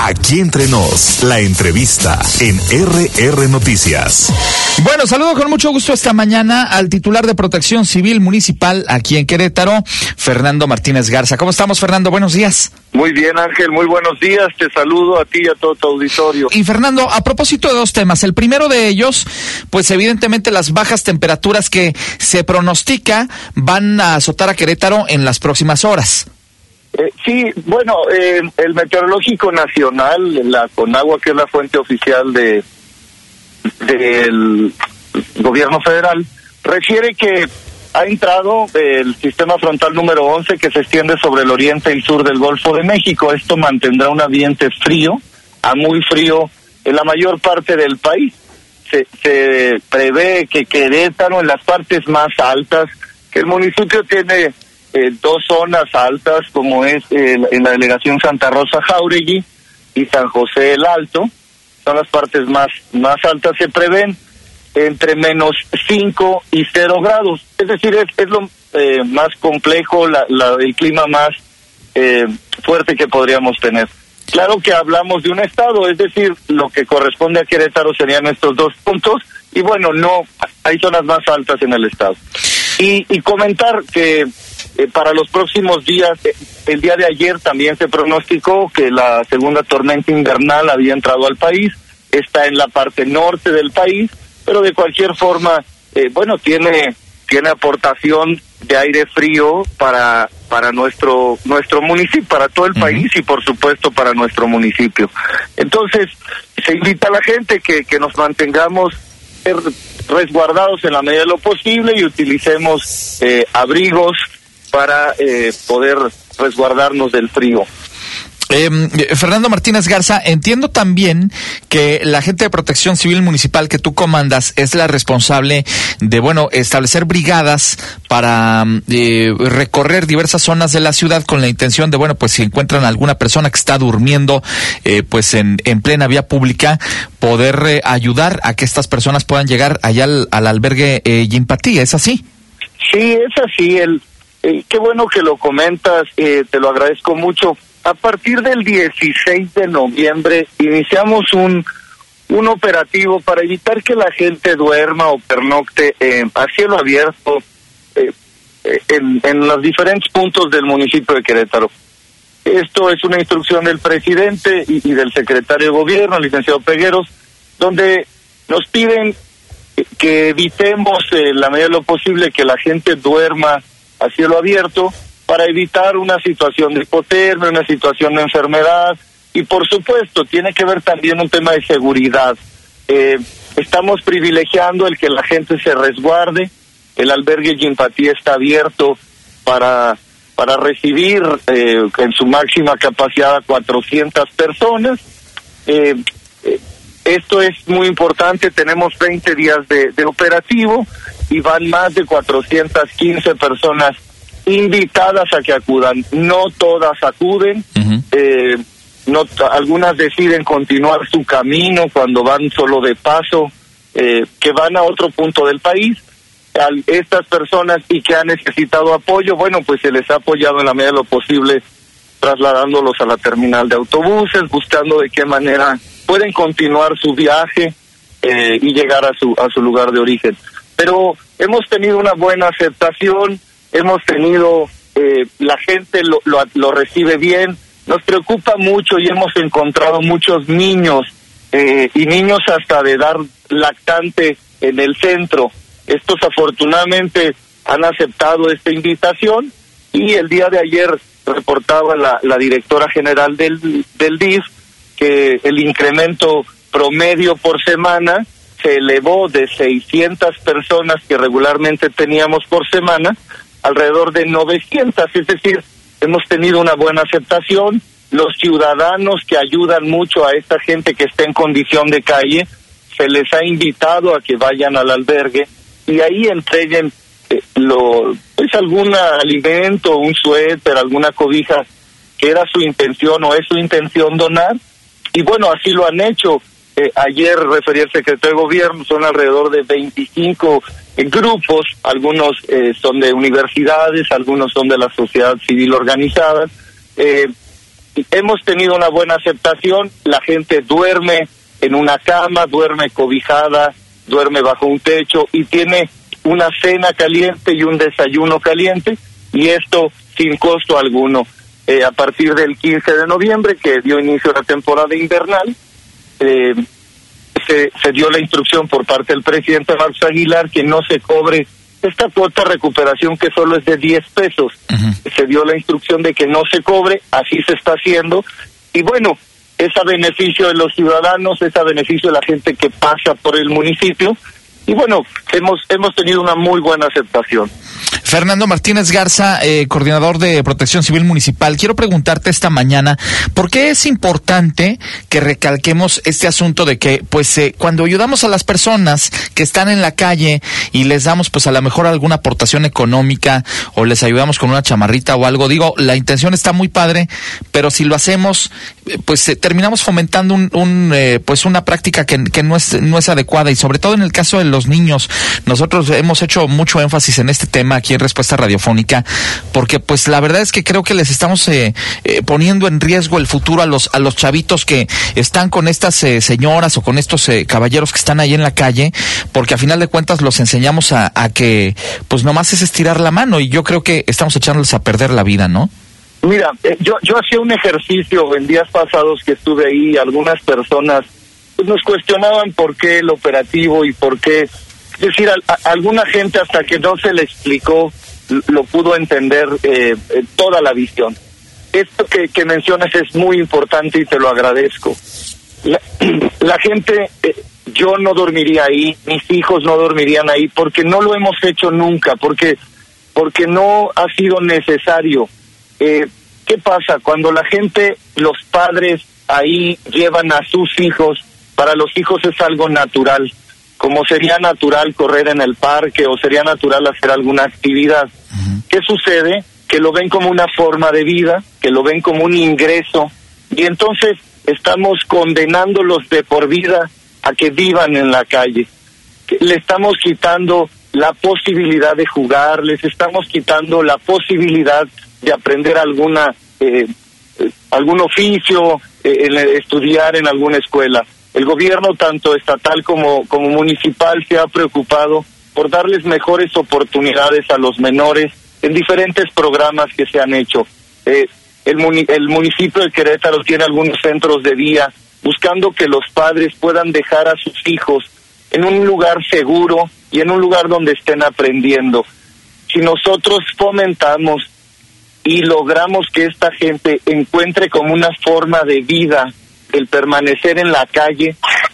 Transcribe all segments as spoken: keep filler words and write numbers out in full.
Aquí entre nos, la entrevista en R R Noticias. Bueno, saludo con mucho gusto esta mañana al titular de Protección Civil Municipal aquí en Querétaro, Fernando Martínez Garza. ¿Cómo estamos, Fernando? Buenos días. Muy bien, Ángel, muy buenos días. Te saludo a ti y a todo tu auditorio. Y Fernando, a propósito de dos temas. El primero de ellos, pues evidentemente las bajas temperaturas que se pronostica van a azotar a Querétaro en las próximas horas. Eh, sí, bueno, eh, el Meteorológico Nacional, la Conagua, que es la fuente oficial de del gobierno federal, refiere que ha entrado el sistema frontal número once que se extiende sobre el oriente y sur del Golfo de México. Esto mantendrá un ambiente frío, a muy frío, en la mayor parte del país. Se, se prevé que Querétaro, en las partes más altas, que el municipio tiene eh, dos zonas altas, como es eh, en la delegación Santa Rosa Jáuregui y San José el Alto, son las partes más, más altas, se prevén entre menos cinco y cero grados. Es decir, es, es lo eh, más complejo, la, la, el clima más eh, fuerte que podríamos tener. Claro que hablamos de un estado, es decir, lo que corresponde a Querétaro serían estos dos puntos, y bueno, no, hay zonas más altas en el estado. Y, y comentar que eh, para los próximos días, eh, el día de ayer también se pronosticó que la segunda tormenta invernal había entrado al país, está en la parte norte del país, pero de cualquier forma, eh, bueno, tiene tiene aportación de aire frío para para nuestro nuestro municipio, para todo el uh-huh. país y por supuesto para nuestro municipio. Entonces, se invita a la gente que, que nos mantengamos resguardados en la medida de lo posible y utilicemos eh, abrigos para eh, poder resguardarnos del frío. Eh, Fernando Martínez Garza, entiendo también que la gente de Protección Civil Municipal que tú comandas es la responsable de, bueno, establecer brigadas para eh, recorrer diversas zonas de la ciudad con la intención de, bueno, pues si encuentran alguna persona que está durmiendo, eh, pues en, en plena vía pública, poder eh, ayudar a que estas personas puedan llegar allá al, al albergue eh, Yimpatí, ¿es así? Sí, es así. El, eh, qué bueno que lo comentas, eh, te lo agradezco mucho. A partir del dieciséis de noviembre iniciamos un un operativo para evitar que la gente duerma o pernocte eh, a cielo abierto eh, eh, en, en los diferentes puntos del municipio de Querétaro. Esto es una instrucción del presidente y, y del secretario de gobierno, el licenciado Pegueros, donde nos piden que evitemos en eh, la medida de lo posible que la gente duerma a cielo abierto, para evitar una situación de hipotermia, una situación de enfermedad, y por supuesto tiene que ver también un tema de seguridad. Eh, estamos privilegiando el que la gente se resguarde. El albergue Yimpatí está abierto para para recibir eh, en su máxima capacidad a cuatrocientas personas. Eh, eh, esto es muy importante, tenemos veinte días de, de operativo y van más de cuatrocientas quince personas invitadas a que acudan. No todas acuden, uh-huh. eh, no t- algunas deciden continuar su camino cuando van solo de paso, eh, que van a otro punto del país. A estas personas y que han necesitado apoyo, bueno, pues se les ha apoyado en la medida de lo posible, trasladándolos a la terminal de autobuses, buscando de qué manera pueden continuar su viaje eh, y llegar a su a su lugar de origen. Pero hemos tenido una buena aceptación. Hemos tenido, eh, la gente lo, lo, lo recibe bien, nos preocupa mucho y hemos encontrado muchos niños eh, y niños hasta de edad lactante en el centro. Estos afortunadamente han aceptado esta invitación y el día de ayer reportaba la, la directora general del, del D I F que el incremento promedio por semana se elevó de seiscientas personas que regularmente teníamos por semana alrededor de novecientas, es decir, hemos tenido una buena aceptación. Los ciudadanos que ayudan mucho a esta gente que está en condición de calle, se les ha invitado a que vayan al albergue y ahí entreguen eh, lo, pues algún alimento, un suéter, alguna cobija, que era su intención o es su intención donar, y bueno, así lo han hecho. Eh, ayer refería el secretario de gobierno, son alrededor de veinticinco eh, grupos, algunos eh, son de universidades, algunos son de la sociedad civil organizada, eh, hemos tenido una buena aceptación, la gente duerme en una cama, duerme cobijada, duerme bajo un techo y tiene una cena caliente y un desayuno caliente, y esto sin costo alguno. Eh, a partir del quince de noviembre, que dio inicio a la temporada invernal, eh, se, se dio la instrucción por parte del presidente Marcos Aguilar que no se cobre esta cuota de recuperación, que solo es de diez pesos. Uh-huh. Se dio la instrucción de que no se cobre, así se está haciendo, y bueno, es a beneficio de los ciudadanos, es a beneficio de la gente que pasa por el municipio, y bueno, hemos hemos tenido una muy buena aceptación. Fernando Martínez Garza, eh, coordinador de Protección Civil Municipal, quiero preguntarte esta mañana, ¿por qué es importante que recalquemos este asunto de que, pues, eh, cuando ayudamos a las personas que están en la calle y les damos, pues, a lo mejor alguna aportación económica o les ayudamos con una chamarrita o algo, digo, la intención está muy padre, pero si lo hacemos, pues, eh, terminamos fomentando un, un eh, pues, una práctica que, que no es, no es adecuada, y sobre todo en el caso de los niños. Nosotros hemos hecho mucho énfasis en este tema aquí en Respuesta Radiofónica, porque pues la verdad es que creo que les estamos eh, eh, poniendo en riesgo el futuro a los a los chavitos que están con estas eh, señoras o con estos eh, caballeros que están ahí en la calle, porque a final de cuentas los enseñamos a, a que pues nomás es estirar la mano, y yo creo que estamos echándoles a perder la vida, ¿no? Mira, eh, yo yo hacía un ejercicio en días pasados que estuve ahí, algunas personas pues, nos cuestionaban por qué el operativo y por qué. Es decir, a, a alguna gente, hasta que no se le explicó, lo pudo entender eh, eh, toda la visión. Esto que, que mencionas es muy importante y te lo agradezco. La, la gente, eh, yo no dormiría ahí, mis hijos no dormirían ahí, porque no lo hemos hecho nunca, porque porque no ha sido necesario. Eh, ¿Qué pasa? Cuando la gente, los padres ahí llevan a sus hijos, para los hijos es algo natural. Como sería natural correr en el parque o sería natural hacer alguna actividad. Uh-huh. ¿Qué sucede? Que lo ven como una forma de vida, que lo ven como un ingreso, y entonces estamos condenándolos de por vida a que vivan en la calle. Le estamos quitando la posibilidad de jugar, les estamos quitando la posibilidad de aprender alguna eh, algún oficio, eh, estudiar en alguna escuela. El gobierno, tanto estatal como, como municipal, se ha preocupado por darles mejores oportunidades a los menores en diferentes programas que se han hecho. Eh, el, muni- el municipio de Querétaro tiene algunos centros de día, buscando que los padres puedan dejar a sus hijos en un lugar seguro y en un lugar donde estén aprendiendo. Si nosotros fomentamos y logramos que esta gente encuentre como una forma de vida el permanecer en la calle,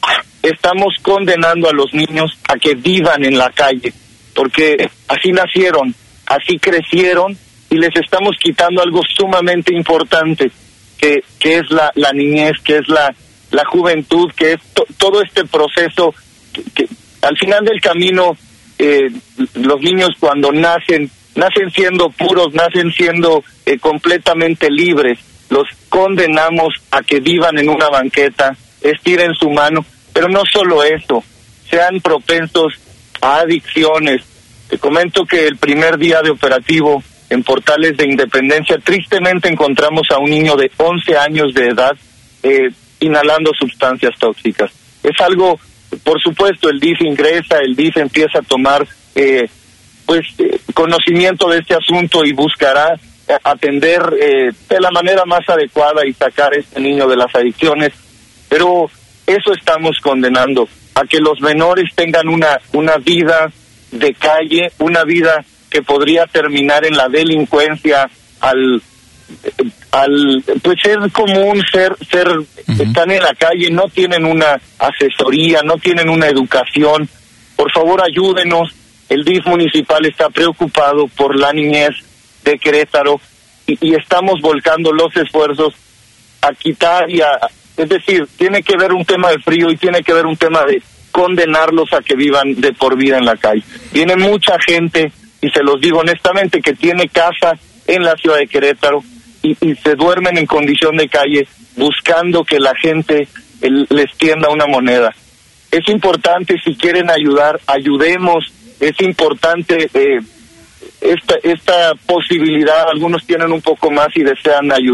estamos condenando a los niños a que vivan en la calle, porque así nacieron, así crecieron, y les estamos quitando algo sumamente importante, que que es la, la niñez, que es la, la juventud, que es to, todo este proceso, que, que al final del camino, eh, los niños cuando nacen, nacen siendo puros, nacen siendo eh, completamente libres. Los condenamos a que vivan en una banqueta, estiren su mano, pero no solo eso, sean propensos a adicciones. Te comento que el primer día de operativo en Portales de Independencia, tristemente encontramos a un niño de once años de edad eh, inhalando sustancias tóxicas. Es algo, por supuesto, el D I F ingresa, el D I F empieza a tomar eh, pues eh, conocimiento de este asunto y buscará atender eh, de la manera más adecuada y sacar a este niño de las adicciones, pero eso estamos condenando, a que los menores tengan una una vida de calle, una vida que podría terminar en la delincuencia, al al pues ser común, ser ser uh-huh. están en la calle, no tienen una asesoría, no tienen una educación. Por favor, ayúdenos. El D I F municipal está preocupado por la niñez de Querétaro y, y estamos volcando los esfuerzos a quitar y a, es decir, tiene que ver un tema de frío y tiene que ver un tema de condenarlos a que vivan de por vida en la calle. Viene mucha gente, y se los digo honestamente, que tiene casa en la ciudad de Querétaro y, y se duermen en condición de calle buscando que la gente el, les tienda una moneda. Es importante, si quieren ayudar, ayudemos. Es importante eh, esta esta posibilidad. Algunos tienen un poco más y desean ayudar,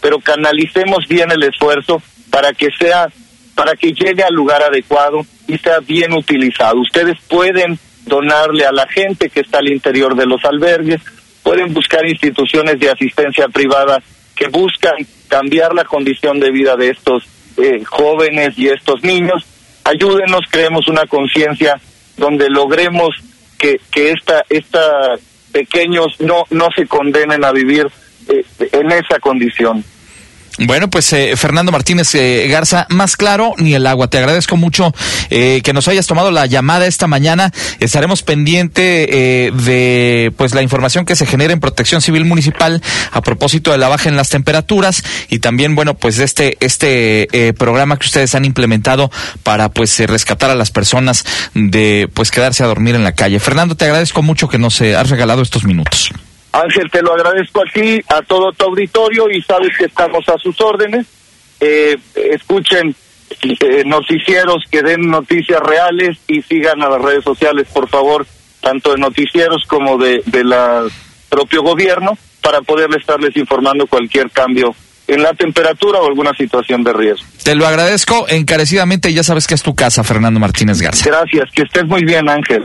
pero canalicemos bien el esfuerzo para que sea, para que llegue al lugar adecuado y sea bien utilizado. Ustedes pueden donarle a la gente que está al interior de los albergues, pueden buscar instituciones de asistencia privada que buscan cambiar la condición de vida de estos eh, jóvenes y estos niños. Ayúdenos, creemos una conciencia donde logremos que que esta esta pequeños no no se condenen a vivir eh, en esa condición. Bueno, pues eh, Fernando Martínez eh, Garza, más claro ni el agua. Te agradezco mucho eh, que nos hayas tomado la llamada esta mañana. Estaremos pendiente eh, de pues la información que se genera en Protección Civil Municipal a propósito de la baja en las temperaturas y también, bueno, pues de este este eh, programa que ustedes han implementado para pues eh, rescatar a las personas de pues quedarse a dormir en la calle. Fernando, te agradezco mucho que nos eh, has regalado estos minutos. Ángel, te lo agradezco a ti, a todo tu auditorio, y sabes que estamos a sus órdenes. Eh, escuchen eh, noticieros que den noticias reales y sigan a las redes sociales, por favor, tanto de noticieros como de, de la propio gobierno, para poderle estarles informando cualquier cambio en la temperatura o alguna situación de riesgo. Te lo agradezco encarecidamente y ya sabes que es tu casa, Fernando Martínez Garza. Gracias, que estés muy bien, Ángel.